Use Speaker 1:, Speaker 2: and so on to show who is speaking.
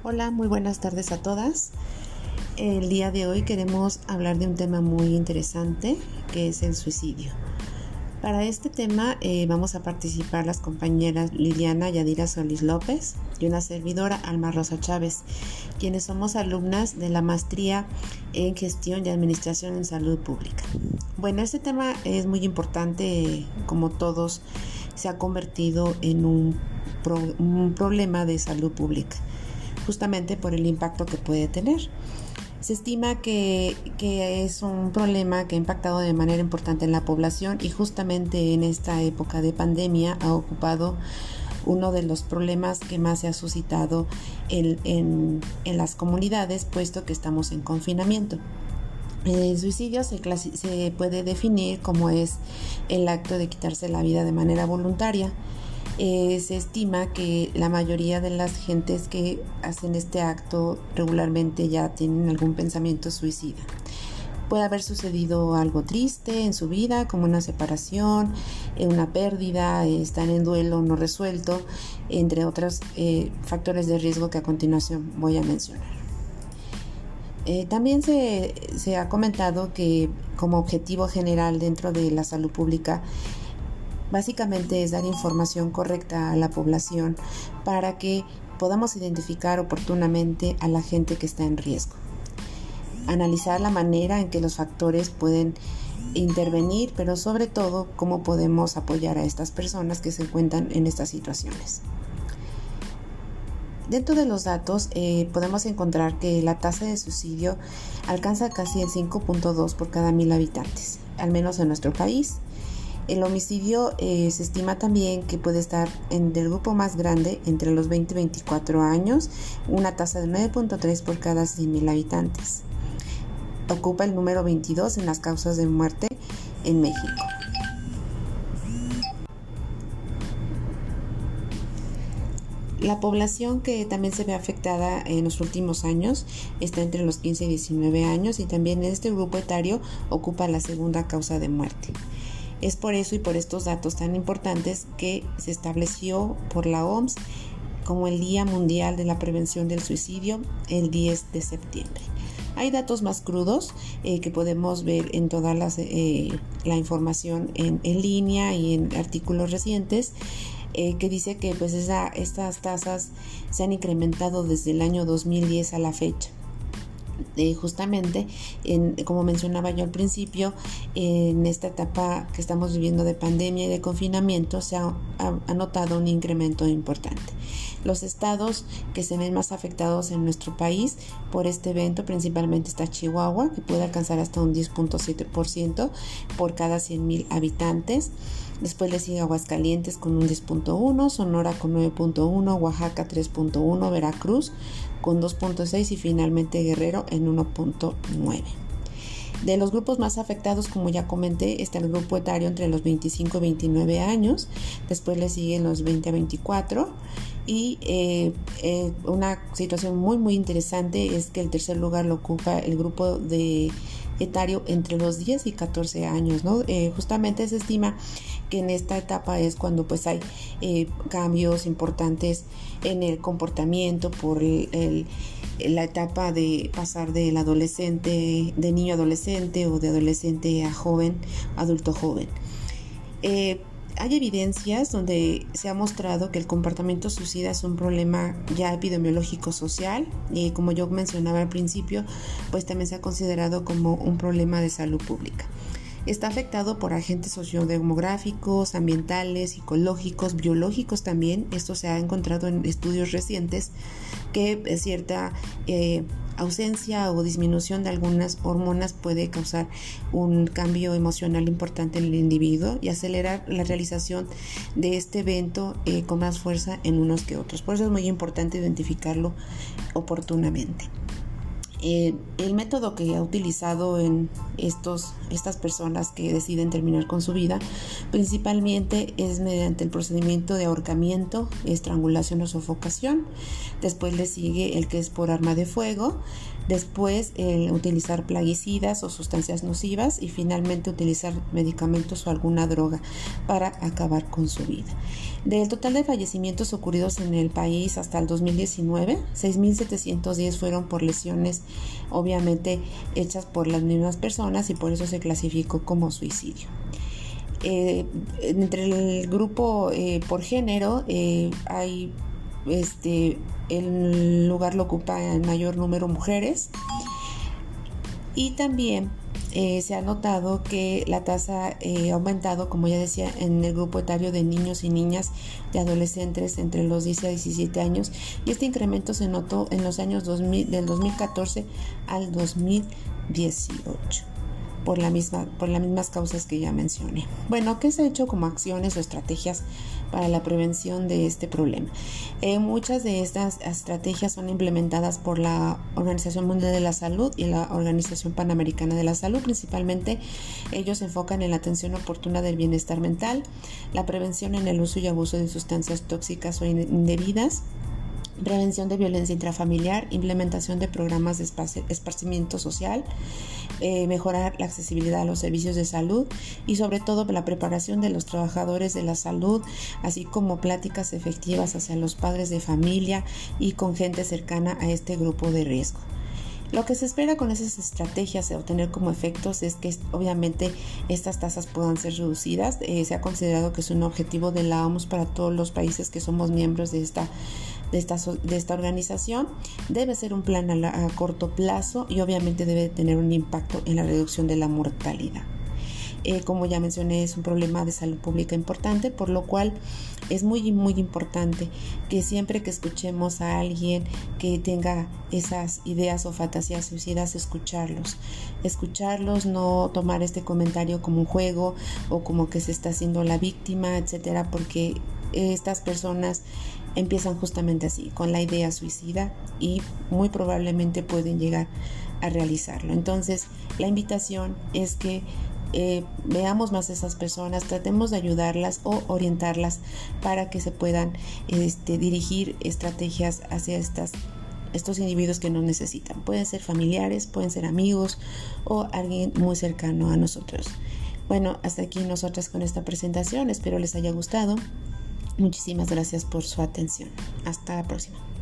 Speaker 1: Hola, muy buenas tardes a todas. El día de hoy queremos hablar de un tema muy interesante que es el suicidio. Para este tema vamos a participar las compañeras Liliana Yadira Solís López y una servidora Alma Rosa Chávez, quienes somos alumnas de la maestría en Gestión y Administración en Salud Pública. Bueno, este tema es muy importante, como todos, se ha convertido en un problema de salud pública, justamente por el impacto que puede tener. Se estima que es un problema que ha impactado de manera importante en la población y justamente en esta época de pandemia ha ocupado uno de los problemas que más se ha suscitado en las comunidades, puesto que estamos en confinamiento. El suicidio se puede definir como es el acto de quitarse la vida de manera voluntaria. Se estima que la mayoría de las gentes que hacen este acto regularmente ya tienen algún pensamiento suicida. Puede haber sucedido algo triste en su vida, como una separación, una pérdida, estar en duelo no resuelto, entre otros factores de riesgo que a continuación voy a mencionar. También se ha comentado que como objetivo general dentro de la salud pública, básicamente es dar información correcta a la población para que podamos identificar oportunamente a la gente que está en riesgo. Analizar la manera en que los factores pueden intervenir, pero sobre todo cómo podemos apoyar a estas personas que se encuentran en estas situaciones. Dentro de los datos podemos encontrar que la tasa de suicidio alcanza casi el 5.2 por cada 1,000 habitantes, al menos en nuestro país. El homicidio se estima también que puede estar en el grupo más grande entre los 20 y 24 años, una tasa de 9.3 por cada 100,000 habitantes. Ocupa el número 22 en las causas de muerte en México. La población que también se ve afectada en los últimos años está entre los 15 y 19 años y también en este grupo etario ocupa la segunda causa de muerte. Es por eso y por estos datos tan importantes que se estableció por la OMS como el Día Mundial de la Prevención del Suicidio el 10 de septiembre. Hay datos más crudos que podemos ver en toda la información en línea y en artículos recientes que dice que pues estas tasas se han incrementado desde el año 2010 a la fecha. Justamente, como mencionaba yo al principio, en esta etapa que estamos viviendo de pandemia y de confinamiento se ha notado un incremento importante. Los estados que se ven más afectados en nuestro país por este evento principalmente está Chihuahua, que puede alcanzar hasta un 10.7% por cada 100,000 habitantes. Después le sigue Aguascalientes con un 10.1, Sonora con 9.1, Oaxaca 3.1, Veracruz con 2.6 y finalmente Guerrero en 1.9. De los grupos más afectados, como ya comenté, está el grupo etario entre los 25 y 29 años, después le siguen los 20 a 24 y una situación muy interesante es que el tercer lugar lo ocupa el grupo de etario entre los 10 y 14 años, ¿no? Justamente se estima que en esta etapa es cuando pues hay cambios importantes en el comportamiento por la etapa de pasar del adolescente, de niño adolescente o de adolescente a joven, adulto joven. Hay evidencias donde se ha mostrado que el comportamiento suicida es un problema ya epidemiológico social y como yo mencionaba al principio, pues también se ha considerado como un problema de salud pública. Está afectado por agentes sociodemográficos, ambientales, psicológicos, biológicos también. Esto se ha encontrado en estudios recientes que cierta ausencia o disminución de algunas hormonas puede causar un cambio emocional importante en el individuo y acelerar la realización de este evento con más fuerza en unos que otros. Por eso es muy importante identificarlo oportunamente. El método que ha utilizado en estos estas personas que deciden terminar con su vida, principalmente es mediante el procedimiento de ahorcamiento, estrangulación o sofocación. Después le sigue el que es por arma de fuego. Después utilizar plaguicidas o sustancias nocivas y finalmente utilizar medicamentos o alguna droga para acabar con su vida. Del total de fallecimientos ocurridos en el país hasta el 2019, 6.710 fueron por lesiones obviamente hechas por las mismas personas y por eso se clasificó como suicidio. Entre el grupo por género hay el lugar lo ocupa en mayor número mujeres y también se ha notado que la tasa ha aumentado, como ya decía, en el grupo etario de niños y niñas de adolescentes entre los 10 a 17 años, y este incremento se notó en los años del 2014 al 2018. Por las mismas causas que ya mencioné. Bueno, ¿qué se ha hecho como acciones o estrategias para la prevención de este problema? Muchas de estas estrategias son implementadas por la Organización Mundial de la Salud y la Organización Panamericana de la Salud. Principalmente, ellos se enfocan en la atención oportuna del bienestar mental, la prevención en el uso y abuso de sustancias tóxicas o indebidas, prevención de violencia intrafamiliar, implementación de programas de esparcimiento social, mejorar la accesibilidad a los servicios de salud y sobre todo la preparación de los trabajadores de la salud, así como pláticas efectivas hacia los padres de familia y con gente cercana a este grupo de riesgo. Lo que se espera con esas estrategias de obtener como efectos es que obviamente estas tasas puedan ser reducidas. Se ha considerado que es un objetivo de la OMS para todos los países que somos miembros de esta organización. Debe ser un plan a corto plazo y obviamente debe tener un impacto en la reducción de la mortalidad. Como ya mencioné, es un problema de salud pública importante, por lo cual es muy importante que siempre que escuchemos a alguien que tenga esas ideas o fantasías suicidas, escucharlos, no tomar este comentario como un juego o como que se está haciendo la víctima, etcétera, porque estas personas empiezan justamente así, con la idea suicida, y muy probablemente pueden llegar a realizarlo. Entonces, la invitación es que veamos más a esas personas, tratemos de ayudarlas o orientarlas para que se puedan dirigir estrategias hacia estos individuos que nos necesitan. Pueden ser familiares, pueden ser amigos o alguien muy cercano a nosotros. Bueno, hasta aquí nosotras con esta presentación. Espero les haya gustado. Muchísimas gracias por su atención. Hasta la próxima.